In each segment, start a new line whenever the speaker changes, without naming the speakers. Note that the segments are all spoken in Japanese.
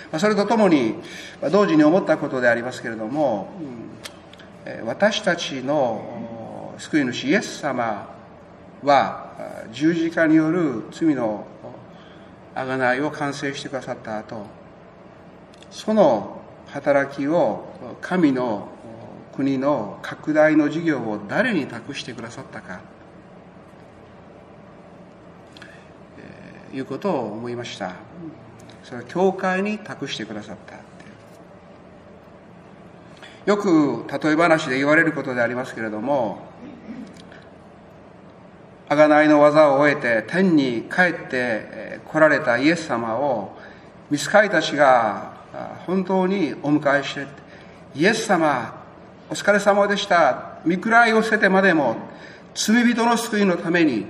それとともに同時に思ったことでありますけれども、私たちの救い主イエス様は十字架による罪の贖いを完成してくださった後、その働きを神の国の拡大の事業を誰に託してくださったか、いうことを思いました。それは教会に託してくださった。よく例え話で言われることでありますけれども、贖いの技を終えて天に帰って来られたイエス様を御使いたちが本当にお迎えして、イエス様お疲れ様でした、御位を捨ててまでも罪人の救いのために、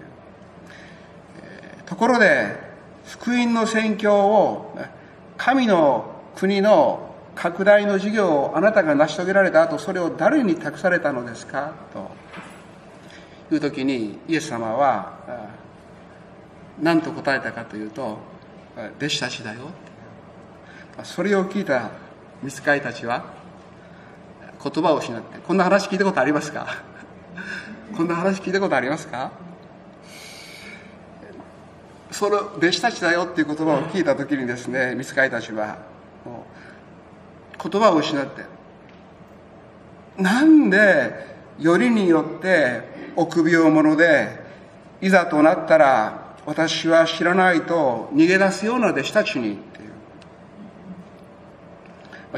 ところで福音の宣教を、神の国の拡大の事業をあなたが成し遂げられた後、それを誰に託されたのですかという時に、イエス様は何と答えたかというと、弟子たちだよ。それを聞いた御使いたちは言葉を失って、こんな話聞いたことありますか？こんな話聞いたことありますか？その弟子たちだよっていう言葉を聞いた時にですね、御使いたちはもう言葉を失って、なんでよりによって臆病者で、いざとなったら私は知らないと逃げ出すような弟子たちにっていう。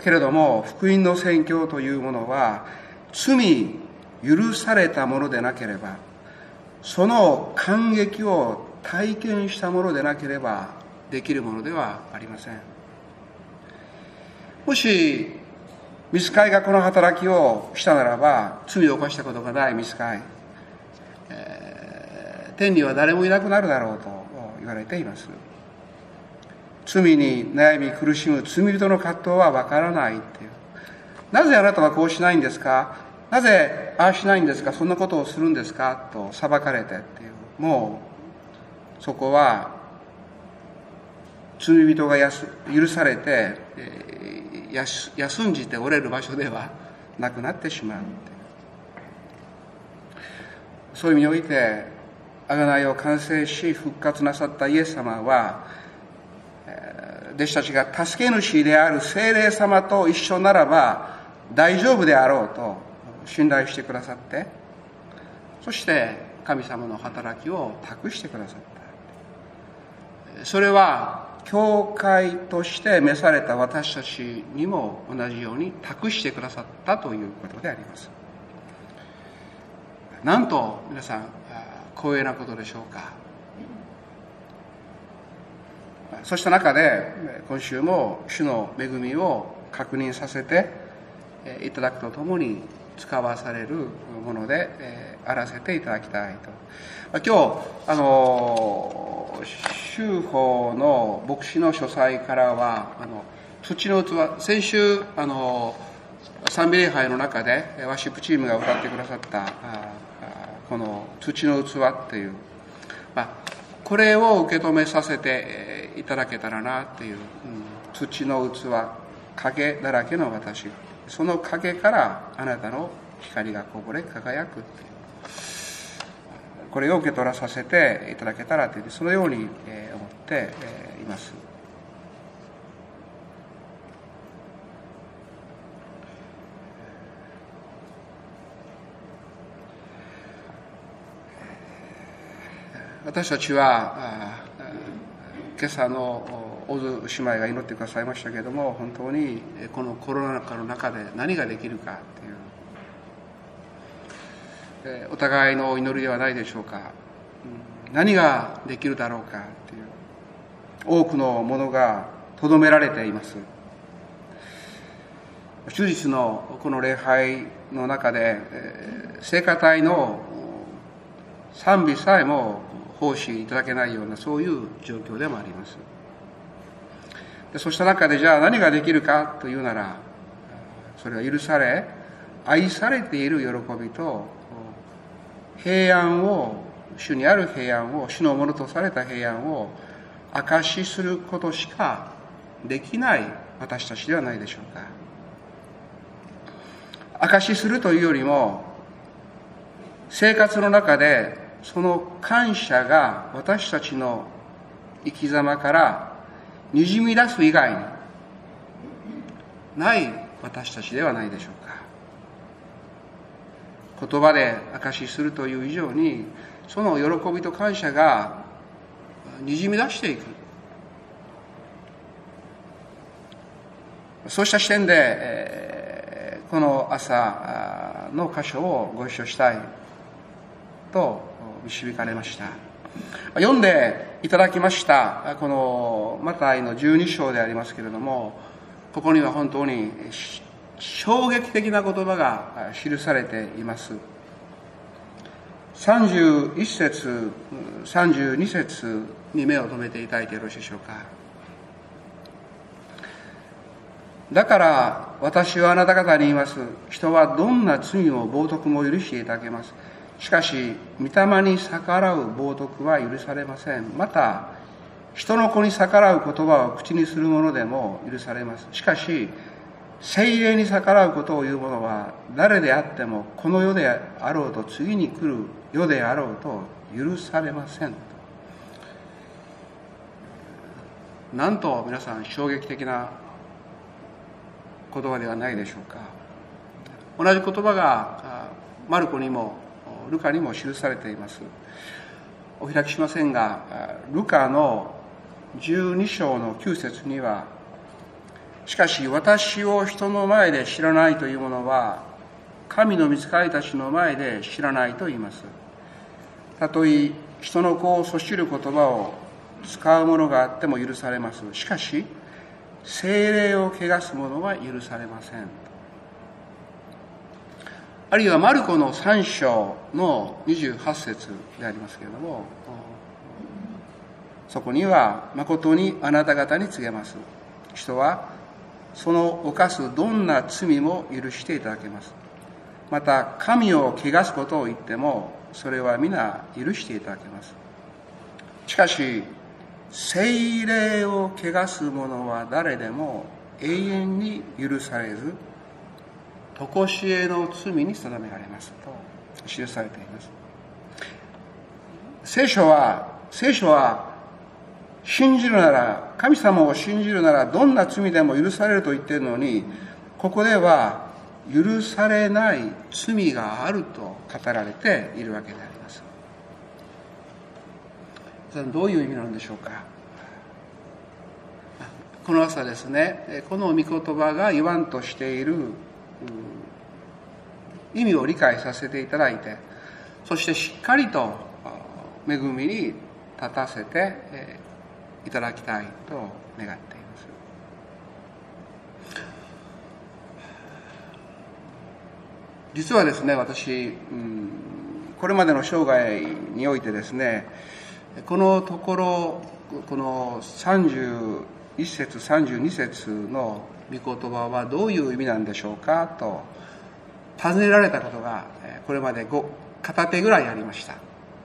けれども福音の宣教というものは、罪許されたものでなければ、その感激を体験したものでなければできるものではありません。もし御使いがこの働きをしたならば、罪を犯したことがない御使い、天には誰もいなくなるだろうと言われています。罪に悩み苦しむ罪人の葛藤はわからないっていう。なぜあなたはこうしないんですか？なぜああしないんですか？そんなことをするんですか？と裁かれてっていう。もうそこは罪人が許されて休んじておれる場所ではなくなってしまう。そういう意味において、贖いを完成し復活なさったイエス様は、弟子たちが助け主である聖霊様と一緒ならば大丈夫であろうと信頼してくださって、そして神様の働きを託してくださった。それは教会として召された私たちにも同じように託してくださったということであります。なんと皆さん光栄なことでしょうか。そうした中で今週も主の恵みを確認させていただくとともに使わされるものであらせていただきたいと。今日修法の牧師の書斎からは土の器、先週賛美礼拝の中でワーシップチームが歌ってくださったこの土の器っていう、これを受け止めさせていただけたらなっていう、土の器、影だらけの私、その影からあなたの光がこぼれ輝くっていう、これを受け取らさせていただけたらという、そのように思っています。私たちは今朝のオズ姉妹が祈ってくださいましたけれども、本当にこのコロナ禍の中で何ができるかという、お互いの祈りではないでしょうか。何ができるだろうかという、多くのものがとどめられています。主日のこの礼拝の中で聖歌隊の賛美さえも奉仕いただけないような、そういう状況でもあります。そうした中で、じゃあ何ができるかというなら、それは許され愛されている喜びと平安を、主にある平安を、主のものとされた平安を証しすることしかできない私たちではないでしょうか。証しするというよりも、生活の中でその感謝が私たちの生き様からにじみ出す以外にない私たちではないでしょうか。言葉で証しするという以上に、その喜びと感謝がにじみ出していく。そうした視点で、この朝の箇所をご一緒したいと導かれました。読んでいただきましたこのマタイの12章でありますけれども、ここには本当に衝撃的な言葉が記されています。31節32節に目を留めていただいてよろしいでしょうか。だから私はあなた方に言います。人はどんな罪も冒涜も許していただけます。しかし御霊に逆らう冒涜は許されません。また人の子に逆らう言葉を口にする者でも許されます。しかし聖霊に逆らうことを言う者は誰であってもこの世であろうと次に来る世であろうと許されません。なんと皆さん衝撃的な言葉ではないでしょうか。同じ言葉がマルコにもルカにも記されています。お開きしませんが、ルカの12章の9節には、しかし私を人の前で知らないという者は神の御使いたちの前で知らないと言います。たとえ人の子をそしる言葉を使うものがあっても許されます。しかし聖霊を汚す者は許されません。あるいはマルコの3章の28節でありますけれども、そこには誠にあなた方に告げます。人はその犯すどんな罪も許していただけます。また神を汚すことを言ってもそれは皆許していただけます。しかし聖霊を汚す者は誰でも永遠に許されず常しえの罪に定められますと記されています。聖書は信じるなら、神様を信じるならどんな罪でも許されると言っているのに、ここでは許されない罪があると語られているわけであります。どういう意味なんでしょうか。この朝ですね、この御言葉が言わんとしている意味を理解させていただいて、そしてしっかりと恵みに立たせていただきたいと願っています。実はですね、私、これまでの生涯においてですね、このところ、この31節32節の御言葉はどういう意味なんでしょうかと尋ねられたことがこれまで片手ぐらいありました。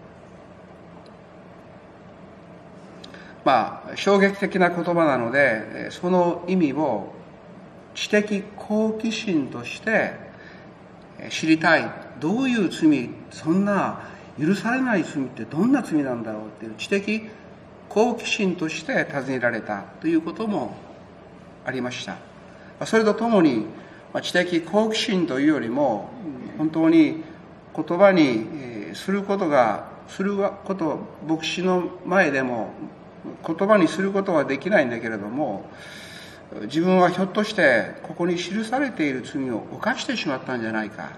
衝撃的な言葉なので、その意味を知的好奇心として知りたい。どういう罪、そんな許されない罪ってどんな罪なんだろうっていう知的好奇心として尋ねられたということもありました。それとともに知的好奇心というよりも本当に言葉にすること牧師の前でも言葉にすることはできないんだけれども、自分はひょっとしてここに記されている罪を犯してしまったんじゃないか。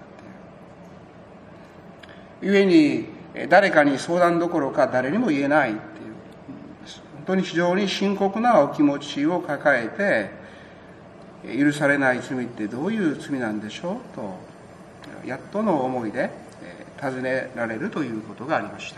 故に誰かに相談どころか誰にも言えないっていう、本当に非常に深刻なお気持ちを抱えて、許されない罪ってどういう罪なんでしょうと、やっとの思いで尋ねられるということがありました。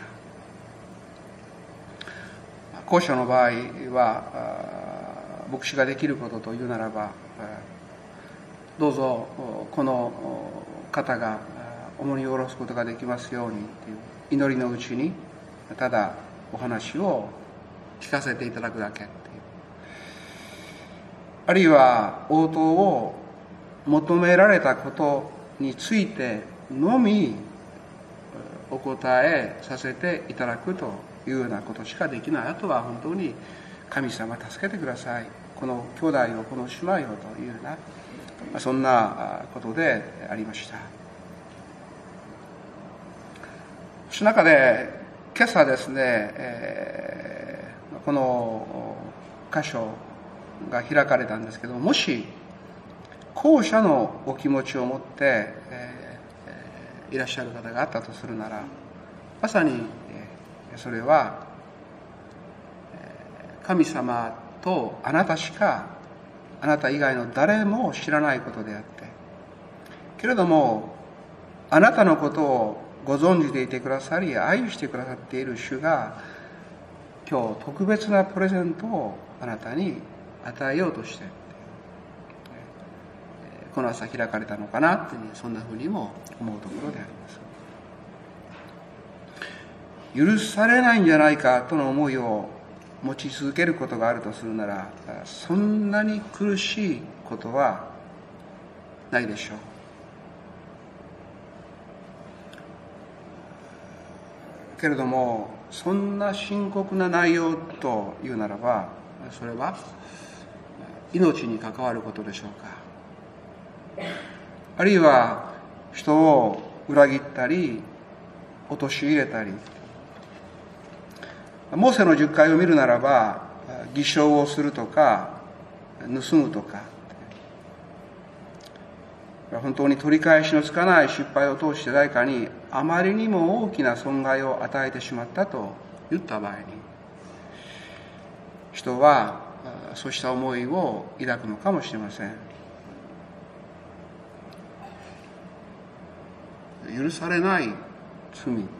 後者の場合は牧師ができることというならば、どうぞこの方が重荷を下ろすことができますようにという祈りのうちにただお話を聞かせていただくだけっていう。 あるいは応答を求められたことについてのみお答えさせていただくというようなことしかできない。あとは本当に神様助けてください、この兄弟をこの姉妹をというような、そんなことでありました。その中で今朝ですね、この箇所が開かれたんですけど、もし後者のお気持ちを持って、いらっしゃる方があったとするなら、まさにそれは神様とあなたしか、あなた以外の誰も知らないことであって、けれどもあなたのことをご存知でいてくださり、愛してくださっている主が今日特別なプレゼントをあなたに与えようとしてこの朝開かれたのかなって、そんなふうにも思うところであります。許されないんじゃないかとの思いを持ち続けることがあるとするなら、そんなに苦しいことはないでしょう。けれどもそんな深刻な内容というならば、それは命に関わることでしょうか。あるいは人を裏切ったり陥れたり、モーセの10回を見るならば偽証をするとか盗むとか、本当に取り返しのつかない失敗を通して誰かにあまりにも大きな損害を与えてしまったと言った場合に、人はそうした思いを抱くのかもしれません。許されない罪っていう、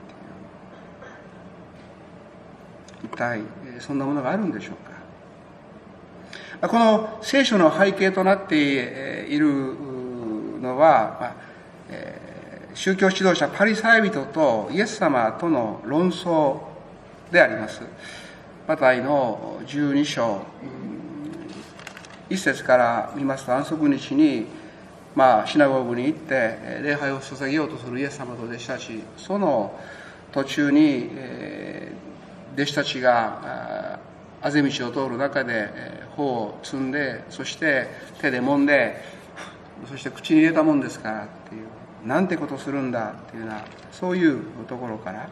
一体そんなものがあるんでしょうか。この聖書の背景となっているのは、宗教指導者パリサイ人とイエス様との論争であります。マタイの12章1節から見ますと、安息日にシナゴーグに行って礼拝を捧げようとするイエス様と弟子たち、その途中に弟子たちがあぜ道を通る中で頬を摘んで、そして手で揉んで、そして口に入れたもんですからっていう、なんてことするんだっていうような、そういうところから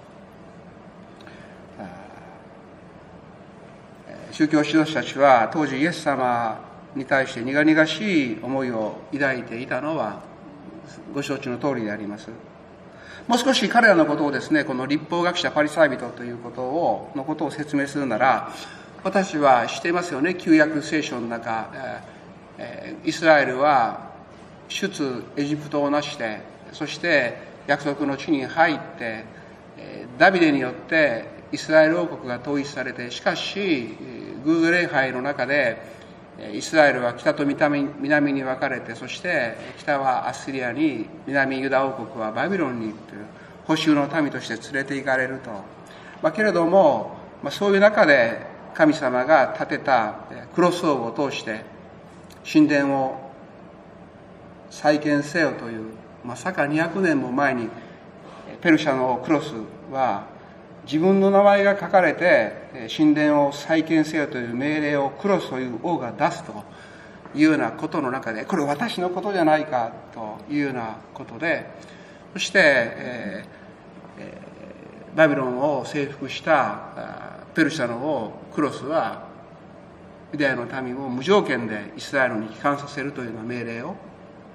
宗教指導者たちは当時イエス様に対して苦々しい思いを抱いていたのはご承知の通りであります。もう少し彼らのことをですね、この立法学者パリサイ人ということを説明するなら、私は知っていますよね。旧約聖書の中、イスラエルは出エジプトをなして、そして約束の地に入って、ダビデによってイスラエル王国が統一されて、しかし偶像礼拝の中でイスラエルは北と南に分かれて、そして北はアッシリアに、南ユダ王国はバビロンにという捕囚の民として連れて行かれると。けれども、そういう中で神様が建てたクロスオーブを通して神殿を再建せよという、まさか200年も前にペルシャのクロスは自分の名前が書かれて神殿を再建せよという命令をクロスという王が出すというようなことの中で、これ私のことじゃないかというようなことで、そしてバビロンを征服したペルシャの王クロスはユダヤの民を無条件でイスラエルに帰還させるというような命令を、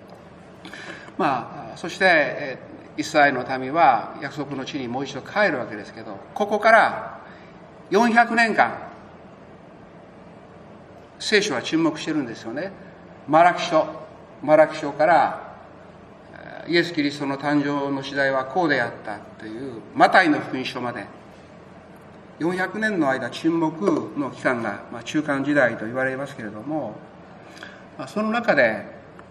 そしてイスラエルの民は約束の地にもう一度帰るわけですけど、ここから400年間聖書は沈黙してるんですよね。マラキ書からイエス・キリストの誕生の時代はこうであったというマタイの福音書まで400年の間沈黙の期間が、中間時代と言われますけれども、その中で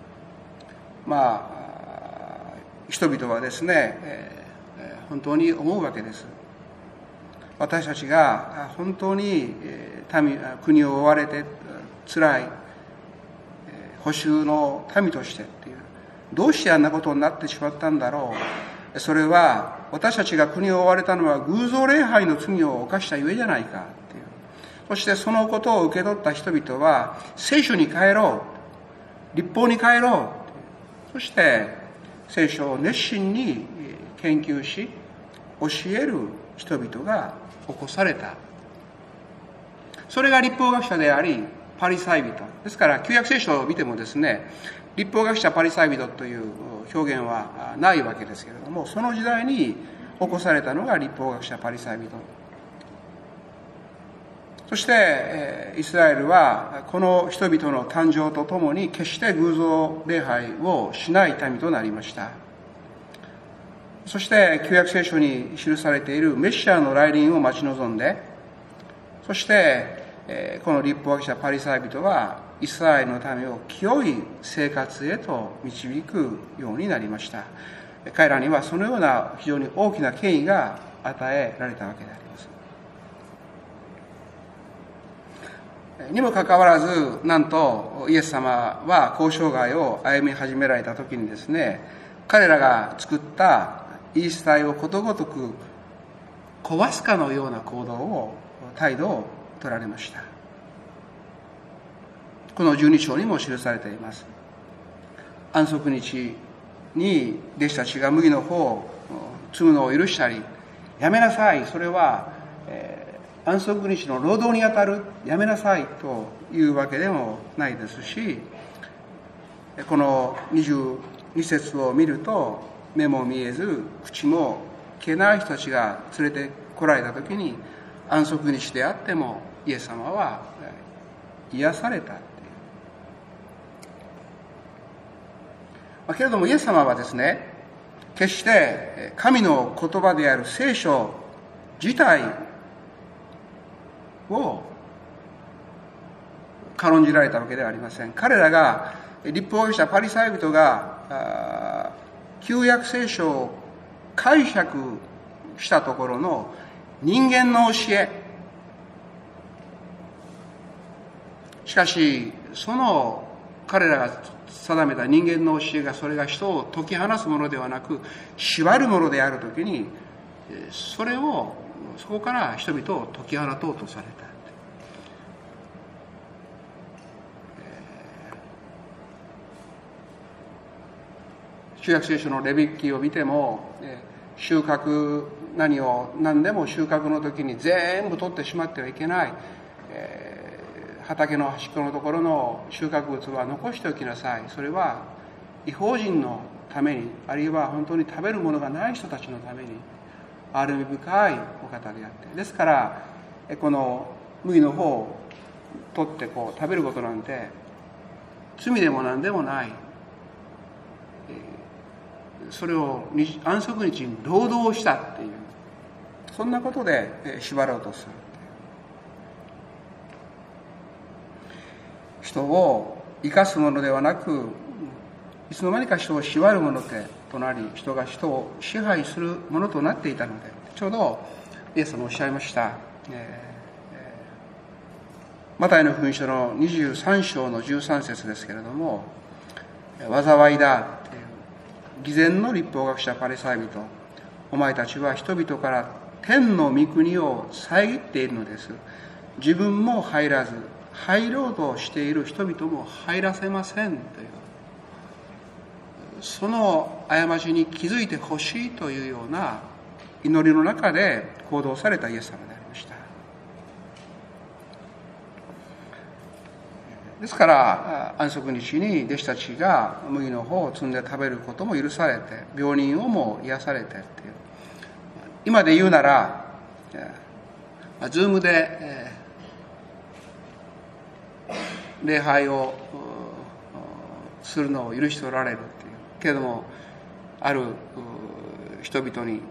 人々はですね、本当に思うわけです。私たちが本当に国を追われて辛い捕囚の民としてっていう、どうしてあんなことになってしまったんだろう。それは私たちが国を追われたのは偶像礼拝の罪を犯したゆえじゃないかっていう。そしてそのことを受け取った人々は聖書に帰ろう、律法に帰ろう、そして聖書を熱心に研究し教える人々が起こされた。それが律法学者でありパリサイ人ですから、旧約聖書を見てもですね、律法学者パリサイ人という表現はないわけですけれども、その時代に起こされたのが律法学者パリサイ人。そしてイスラエルはこの人々の誕生とともに決して偶像礼拝をしない民となりました。そして旧約聖書に記されているメシアの来臨を待ち望んで、そしてこの律法学者パリサイ人はイスラエルの民を清い生活へと導くようになりました。彼らにはそのような非常に大きな権威が与えられたわけであります。にもかかわらず、なんとイエス様は交渉外を歩み始められた時にですね、彼らが作った言い伝えをことごとく壊すかのような態度を取られました。この12章にも記されています。安息日に弟子たちが麦の穂を摘むのを許したり、やめなさい、それは安息日の労働にあたる、やめなさいというわけでもないですし、この22節を見ると、目も見えず口も聞けない人たちが連れて来られた時に、安息日であってもイエス様は癒された。けれどもイエス様はですね、決して神の言葉である聖書自体を軽んじられたわけではありません。彼らが、律法学者パリサイ人が旧約聖書を解釈したところの人間の教え、しかしその彼らが定めた人間の教えが、それが人を解き放すものではなく縛るものであるときに、そこから人々を解き放とうとされた。旧約聖書のレビ記を見ても、収穫、何でも収穫の時に全部取ってしまってはいけない。畑の端っこのところの収穫物は残しておきなさい。それは異邦人のために、あるいは本当に食べるものがない人たちのために憐れみ深いお方であって、ですからこの麦の方を取って食べることなんて罪でも何でもない。それを安息日に労働したっていう、そんなことで縛ろうとする。人を生かすものではなく、いつの間にか人を縛るものとなり、人が人を支配するものとなっていたので、ちょうどイエス様おっしゃいました。マタイの福音書の23章の13節ですけれども、災いだという、偽善の律法学者パリサイ人、お前たちは人々から天の御国を遮っているのです。自分も入らず、入ろうとしている人々も入らせませんという、その過ちに気づいてほしいというような祈りの中で行動されたイエス様でありました。ですから安息日に弟子たちが麦の穂を摘んで食べることも許されて、病人をも癒されてっていう、今で言うならズームで礼拝をするのを許しておられるっていうけれども、ある人々に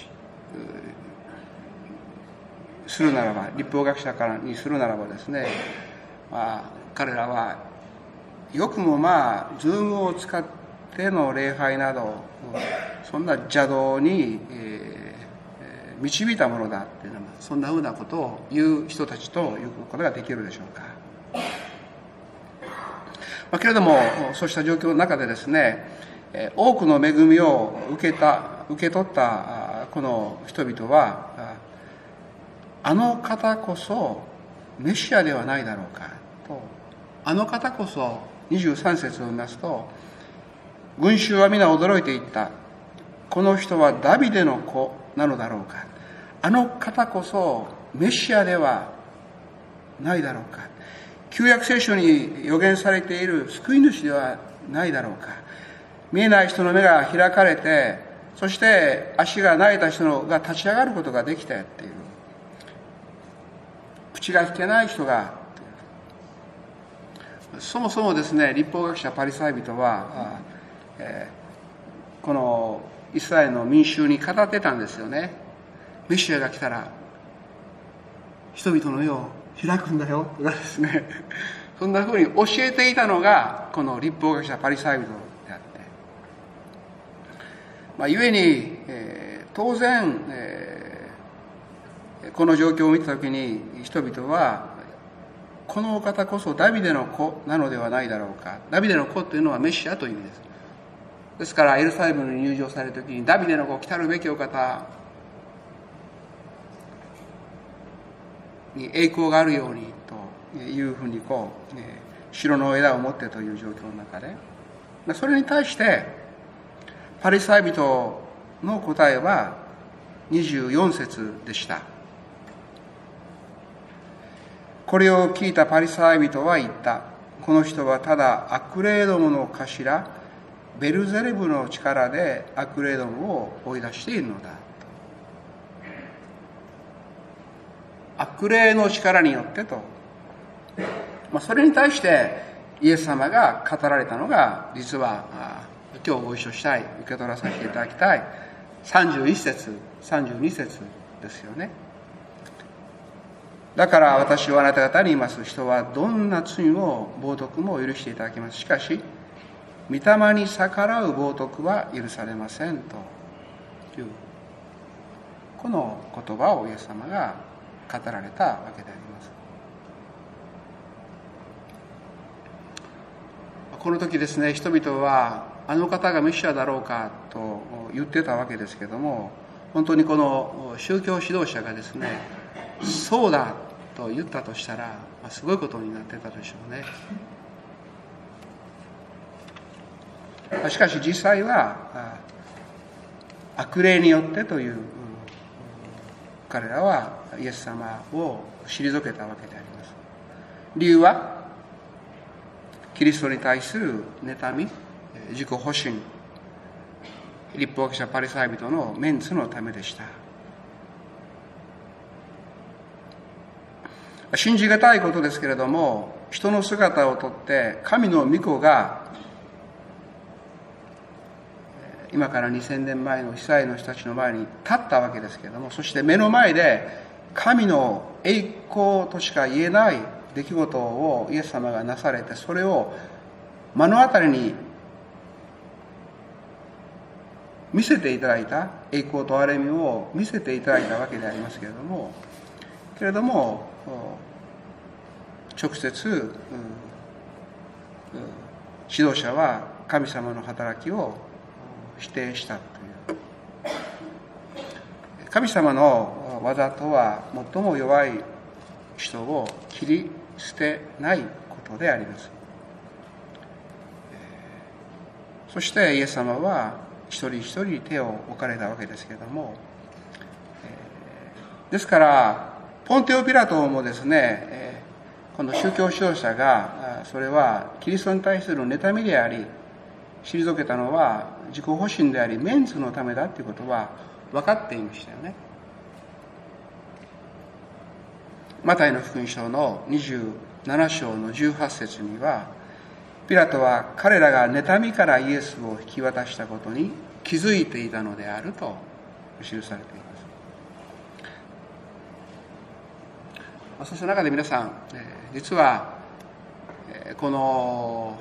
するならば、律法学者からにするならばですね、彼らはよくもズームを使っての礼拝など、そんな邪道に導いたものだっていうのは、そんなふうなことを言う人たちということができるでしょうか。 けれども、そうした状況の中でですね、多くの恵みを受け取ったこの人々は、あの方こそメシアではないだろうかと、あの方こそ、23節を見ますと、群衆は皆驚いていった。この人はダビデの子なのだろうか。あの方こそメシアではないだろうか。旧約聖書に予言されている救い主ではないだろうか。見えない人の目が開かれて、そして足が萎えた人が立ち上がることができてっていう。口が聞けない人が、そもそもですね、律法学者パリサイ人は、このイスラエルの民衆に語ってたんですよね。メシアが来たら人々の目を開くんだよとかですね、そんなふうに教えていたのがこの律法学者パリサイ人であって、ゆえに、当然、この状況を見たときに人々はこのお方こそダビデの子なのではないだろうか。ダビデの子というのはメシアという意味です。ですからエルサレムに入場されるときにダビデの子来たるべきお方に栄光があるようにというふうに白の枝を持ってという状況の中で、それに対してパリサイ人の答えは24節でした。これを聞いたパリサイ人は言った。この人はただ悪霊どもの頭ベルゼレブの力で悪霊どもを追い出しているのだ。悪霊の力によってと、それに対してイエス様が語られたのが、実は今日ご一緒したい、受け取らさせていただきたい31節32節ですよね。だから私はあなた方に言います。人はどんな罪も冒涜も許していただきます。しかし御霊に逆らう冒涜は許されませんというこの言葉をイエス様が語られたわけであります。この時ですね、人々はあの方がメシアだろうかと言ってたわけですけども、本当にこの宗教指導者がですね、そうだと言ったとしたら、すごいことになってたでしょうね。しかし実際は悪霊によってという彼らはイエス様を退けたわけであります。理由はキリストに対する妬み、自己保身、律法学者パリサイ人のメンツのためでした。信じがたいことですけれども、人の姿をとって神の御子が今から2000年前のイスラエルの人たちの前に立ったわけですけれども、そして目の前で神の栄光としか言えない出来事をイエス様がなされて、それを目の当たりに見せていただいた、栄光と憐れみを見せていただいたわけでありますけれども、直接指導者は神様の働きを否定したという。神様の技とは最も弱い人を切り捨てないことであります。そしてイエス様は一人一人に手を置かれたわけですけれども、ですからポンテオ・ピラトもですね、この宗教指導者がそれはキリストに対する妬みであり、退けたのは自己保身でありメンツのためだということは分かっていましたよね。マタイの福音書の27章の18節には、ピラトは彼らが妬みからイエスを引き渡したことに気づいていたのであると記されています。そうした中で皆さん、実はこの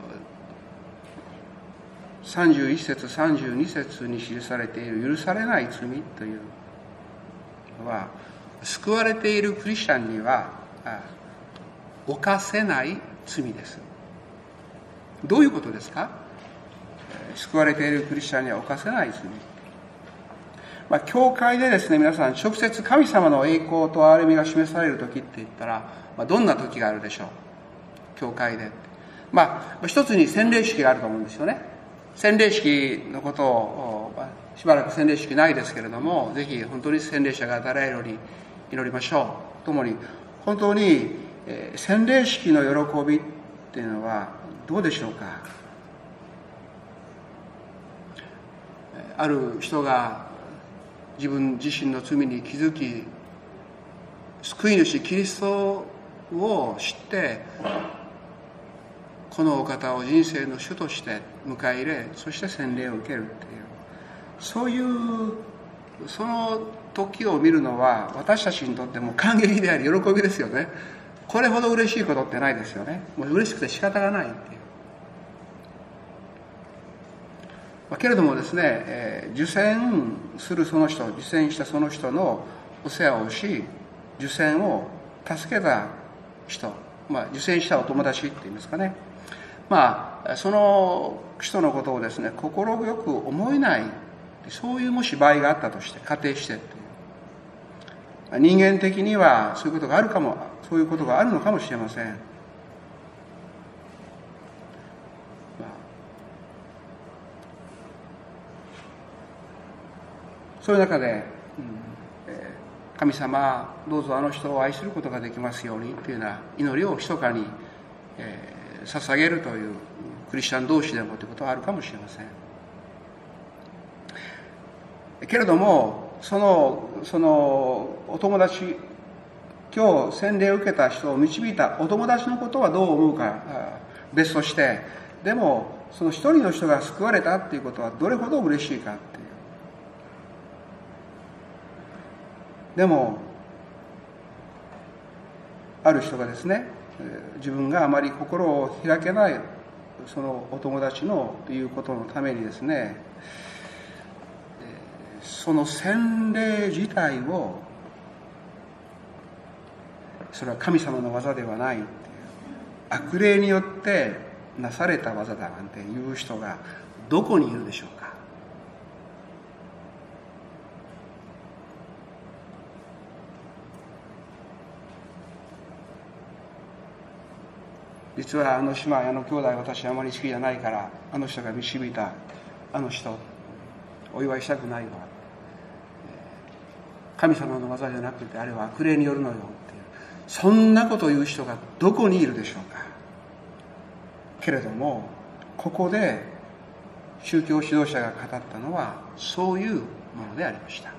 31節32節に記されている許されない罪というのは、救われているクリスチャンには犯せない罪です。 どういうことですか？救われているクリスチャンには犯せない罪。教会でですね、皆さん直接神様の栄光と憐れみが示される時って言ったら、どんな時があるでしょう？教会で。一つに洗礼式があると思うんですよね。洗礼式のことを、しばらく洗礼式ないですけれども、ぜひ本当に洗礼者が与えられるように祈りましょう。ともに、本当に洗礼式の喜びっていうのはどうでしょうか？ある人が自分自身の罪に気づき、救い主キリストを知って、このお方を人生の主として迎え入れ、そして洗礼を受けるっていう、そういうその時を見るのは私たちにとっても感激であり喜びですよね。これほど嬉しいことってないですよね。もう嬉しくて仕方がないっていう。けれどもですね、受洗するその人、受洗したその人のお世話をし、受洗を助けた人、受洗したお友達って言いますかね。その人のことをですね、心よく思えない、そういうもし場合があったとして、仮定してっていう。人間的にはそういうことがあるかも、そういうことがあるのかもしれません。そういう中で、神様、どうぞあの人を愛することができますようにというような祈りを密かに、捧げるというクリスチャン同士でもということはあるかもしれません。けれども、そのお友達、今日洗礼を受けた人を導いたお友達のことはどう思うか別として、でもその一人の人が救われたっていうことはどれほど嬉しいかっていう。でもある人がですね、自分があまり心を開けないそのお友達のということのためにですね、その洗礼自体を、それは神様の技ではないっていう、悪霊によってなされた技だなんていう人がどこにいるでしょうか。実はあの姉妹、あの兄弟、私あまり好きじゃないから、あの人が導いたあの人お祝いしたくないわ、神様の技じゃなくてあれは悪霊によるのよっていう、そんなことを言う人がどこにいるでしょうか。けれどもここで宗教指導者が語ったのはそういうものでありました。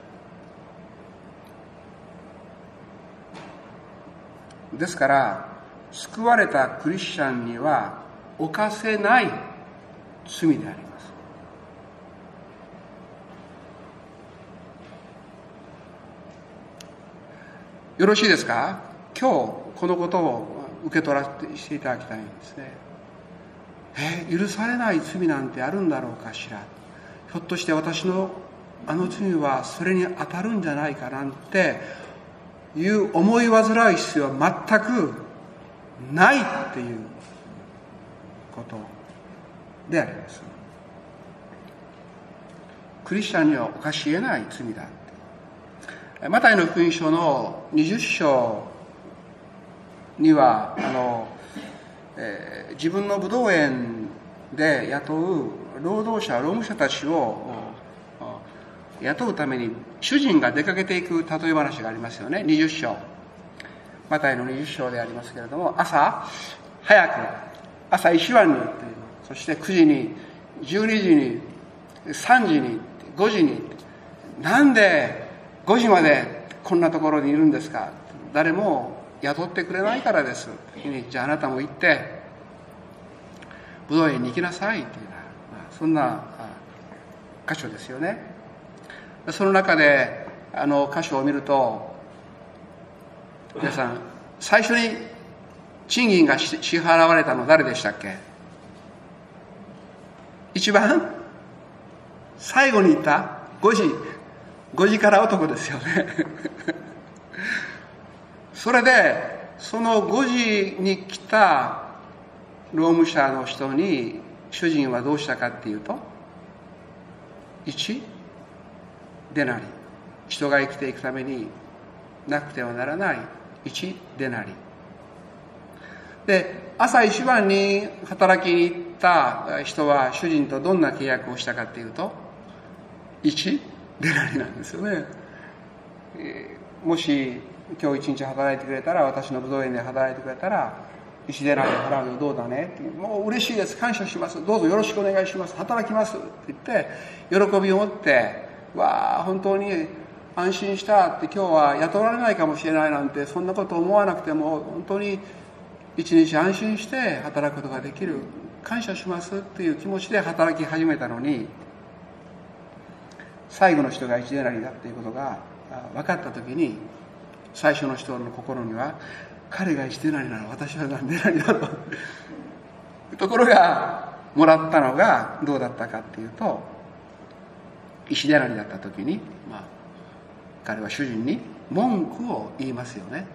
ですから救われたクリスチャンには犯せない罪であります。よろしいですか？今日このことを受け取らせていただきたいんですね。許されない罪なんてあるんだろうかしら。ひょっとして私のあの罪はそれに当たるんじゃないかなんていう思い煩う必要は全くないっていうことであります。クリスチャンには犯し得ない罪だ。マタイの福音書の20章には自分のブドウ園で雇う労働者、労務者たちを雇うために主人が出かけていく例え話がありますよね。20章、マタイの20章でありますけれども、朝早く、朝一番に行って、そして9時に、12時に、3時に、5時に、なんで5時までこんなところにいるんですか。誰も雇ってくれないからです。じゃああなたも行ってブドウ園に行きなさいというような、そんな箇所ですよね。その中で箇所を見ると、皆さん最初に賃金が支払われたの誰でしたっけ？一番最後に行った5時から男ですよねそれでその5時に来た労務者の人に主人はどうしたかっていうと、1デナリ、人が生きていくためになくてはならない1デナリで、朝一番に働きに行った人は主人とどんな契約をしたかっていうと、1デナリなんですよね。もし今日一日働いてくれたら、私のブドウ園で働いてくれたら1デナリ払うよ、どうだねって、もう嬉しいです、感謝します、どうぞよろしくお願いします、働きますって言って喜びを持って、わあ本当に安心したって、今日は雇われないかもしれないなんて、そんなこと思わなくても本当に一日安心して働くことができる、感謝しますっていう気持ちで働き始めたのに、最後の人が1デナリだっていうことが分かったときに、最初の人の心には、彼が1デナリなら私は何デナリだろうところが、もらったのがどうだったかっていうと、1デナリだったときに、彼は主人に文句を言いますよね。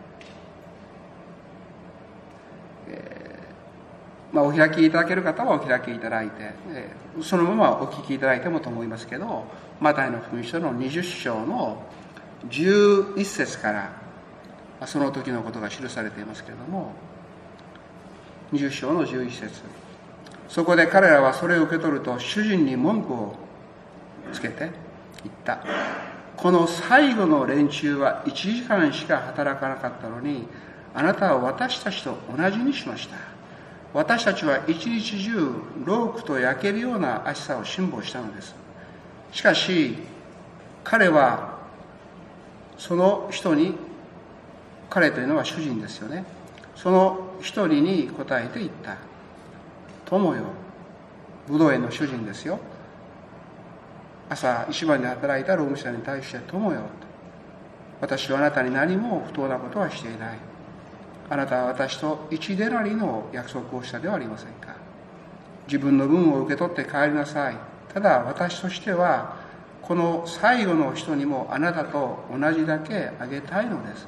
お開きいただける方はお開きいただいて、そのままお聞きいただいてもと思いますけど、マタイの福音書の20章の11節からその時のことが記されていますけれども、20章の11節、そこで彼らはそれを受け取ると主人に文句をつけて言った。この最後の連中は1時間しか働かなかったのに、あなたは私たちと同じにしました。私たちは一日中労苦と焼けるような暑さを辛抱したのです。しかし彼はその人に、彼というのは主人ですよね、その一人に答えて言った。友よ、ブドウ園の主人ですよ、朝一番で働いた労務者に対して、友よ、私はあなたに何も不当なことはしていない。あなたは私と1デナリの約束をしたではありませんか。自分の分を受け取って帰りなさい。ただ私としてはこの最後の人にもあなたと同じだけあげたいのです。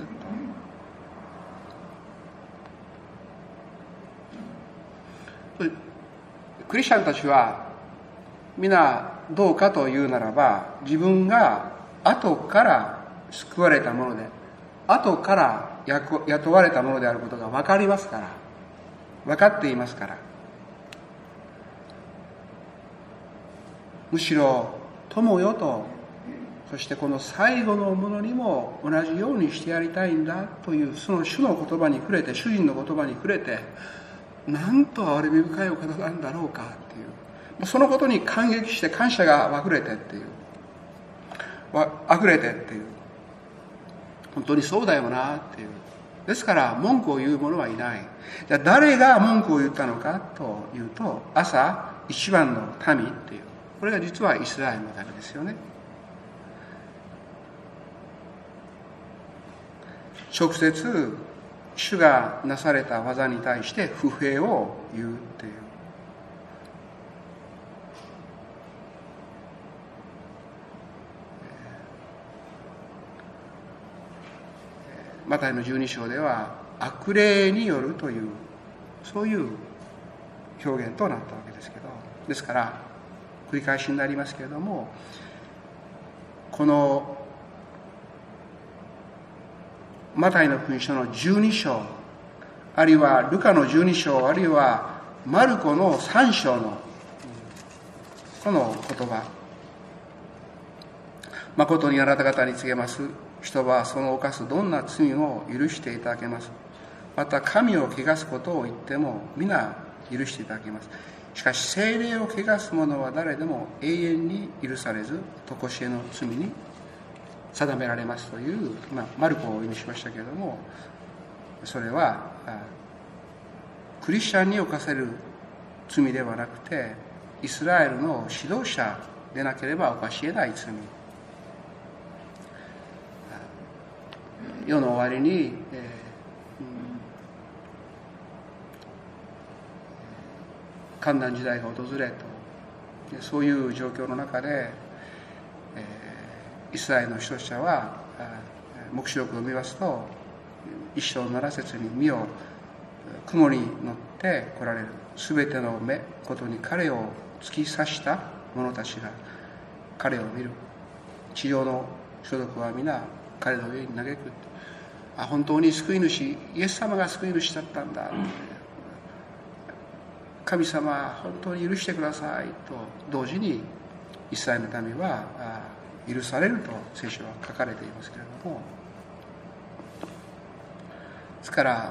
クリスチャンたちは皆どうかというならば、自分が後から救われたもので、後から雇われたものであることが分かりますから、分かっていますから、むしろ友よと、そしてこの最後のものにも同じようにしてやりたいんだという、その主の言葉に触れて、主人の言葉に触れて、なんと憐れみ深いお方なんだろうかっていう、そのことに感激して感謝が溢れてっていう、溢れてっていう、本当にそうだよなっていう。ですから文句を言う者はいない。じゃあ誰が文句を言ったのかというと、朝一番の民っていう、これが実はイスラエルの民ですよね。直接主がなされた技に対して不平を言うっていう、マタイの12章では悪霊によるという、そういう表現となったわけですけど、ですから繰り返しになりますけれども、このマタイの福音書の12章、あるいはルカの12章、あるいはマルコの3章のこの言葉、誠にあなた方に告げます。人はその犯すどんな罪も許していただけます。また神を汚すことを言っても皆許していただけます。しかし聖霊を汚す者は誰でも永遠に許されず、常しえの罪に定められますという、マルコを意味しましたけれども、それはクリスチャンに犯せる罪ではなくて、イスラエルの指導者でなければ犯し得ない罪。世の終わりに、患難時代が訪れと、そういう状況の中で、イスラエルの指導者は黙示録を見ますと、1章7節に見よ、雲に乗っって来られる。すべてのことに彼を突き刺した者たちが彼を見る。地上の所属は皆彼の上に嘆く。本当に救い主、イエス様が救い主だったんだ。神様、本当に許してくださいと同時にイスラエルの民は許されると聖書は書かれていますけれども、ですから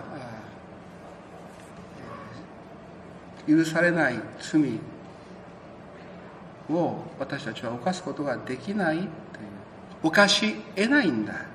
許されない罪を私たちは犯すことができないという、犯し得ないんだという、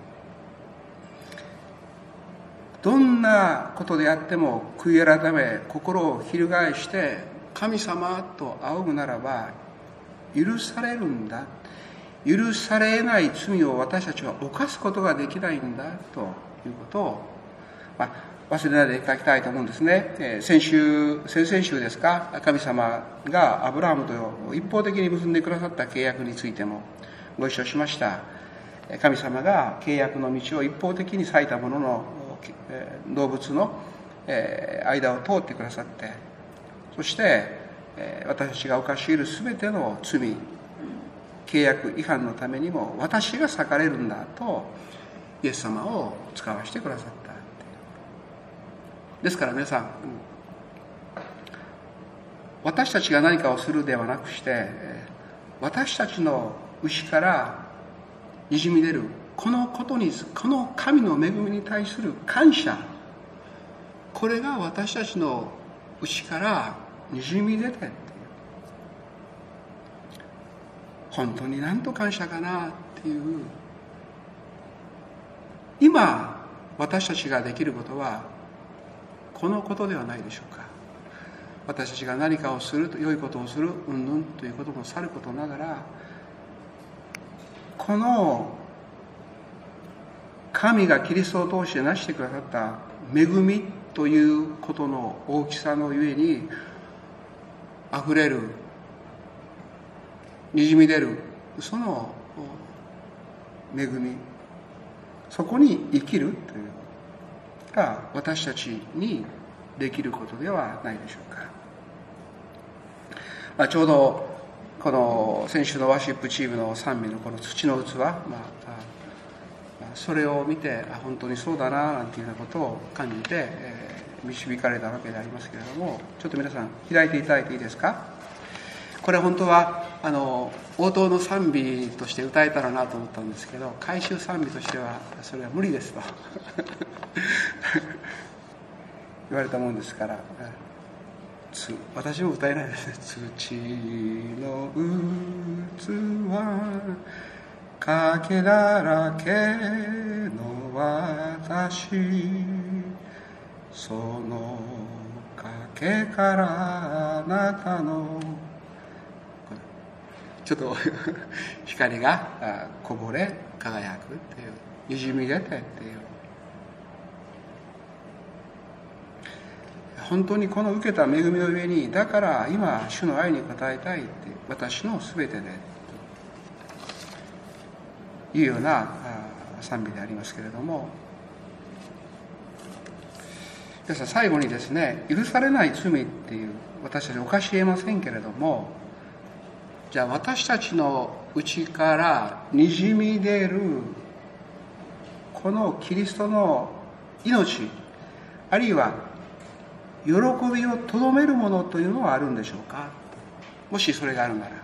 どんなことであっても悔い改め心を翻して神様と仰ぐならば許されるんだ。許され得ない罪を私たちは犯すことができないんだということを、忘れないでいただきたいと思うんですね。先々週ですか、神様がアブラハムと一方的に結んでくださった契約についてもご一緒しました。神様が契約の道を一方的に裂いたものの動物の間を通ってくださって、そして私たちが犯し得るすべての罪、契約違反のためにも私が裂かれるんだとイエス様を使わしてくださった。ですから皆さん、私たちが何かをするではなくして、私たちの内からにじみ出るこの神の恵みに対する感謝、これが私たちの内からにじみ出て、本当になんと感謝かなっていう、今私たちができることはこのことではないでしょうか。私たちが何かをする、良いことをする、うんぬんということもさることながら、この神がキリストを通して成してくださった恵みということの大きさのゆえにあふれる、にじみ出るその恵み、そこに生きるというが私たちにできることではないでしょうか。ちょうどこの先週のワーシップチームの賛美のこの土の器、それを見て本当にそうだななんていうようなことを感じて、導かれたわけでありますけれども、ちょっと皆さん開いていただいていいですか。これ本当は応答の賛美として歌えたらなと思ったんですけど、回収賛美としてはそれは無理ですと言われたもんですから、私も歌えないですね。土の器賭けだらけの私、その賭けからあなたのちょっと光がこぼれ輝くっていう、にじみ出てっていう、本当にこの受けた恵みの上に、だから今主の愛に応えたいって、私のすべてでというような賛美でありますけれども、ですから最後にですね、許されない罪っていう、私たち犯し得ませんけれども、じゃあ私たちの内からにじみ出るこのキリストの命、あるいは喜びをとどめるものというのはあるんでしょうか。もしそれがあるなら、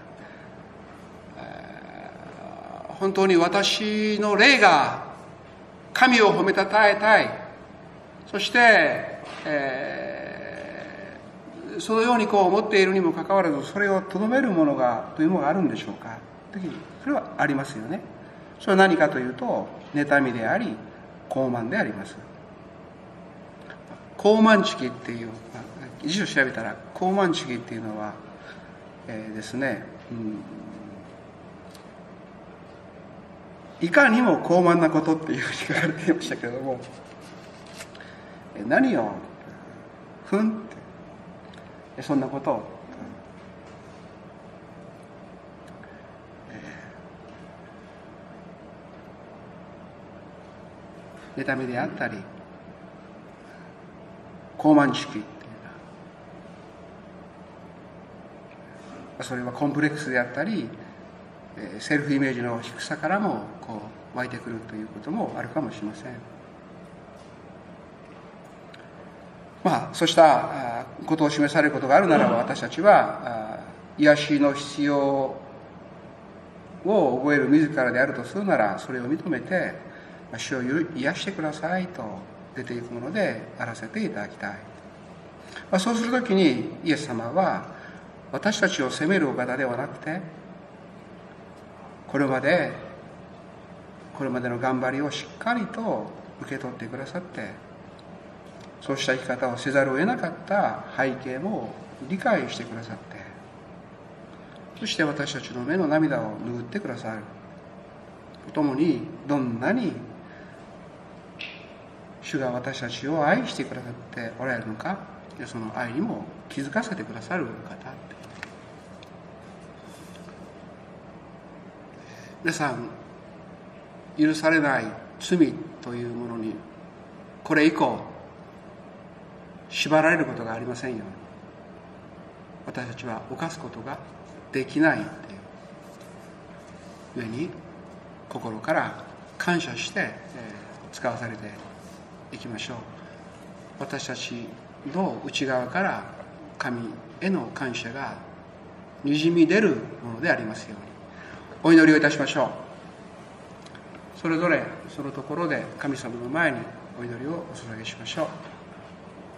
本当に私の霊が神を褒めたたえたい、そして、そのように思っているにもかかわらず、それをとどめるものというのがあるんでしょうか。それはありますよね。それは何かというと、妬みであり傲慢であります。傲慢主義っていう、辞書を調べたら傲慢主義っていうのは、ですね、いかにも傲慢なことっていうふうに書かれていましたけれども、何をふんってそんなことを、妬みであったり傲慢主義っていうのそれはコンプレックスであったり、セルフイメージの低さからも湧いてくるということもあるかもしれません。そうしたことを示されることがあるならば、私たちは癒しの必要を覚える自らであるとするなら、それを認めて主を癒してくださいと出ていくものであらせていただきたい。そうするときにイエス様は私たちを責めるお方ではなくて、これまでの頑張りをしっかりと受け取ってくださって、そうした生き方をせざるを得なかった背景も理解してくださって、そして私たちの目の涙を拭ってくださるとともに、どんなに主が私たちを愛してくださっておられるのか、その愛にも気づかせてくださる方。皆さん、許されない罪というものにこれ以降縛られることがありませんように、私たちは犯すことができないという上に、心から感謝して使わされていきましょう。私たちの内側から神への感謝がにじみ出るものでありますように、お祈りをいたしましょう。それぞれそのところで神様の前にお祈りをお捧げしましょう。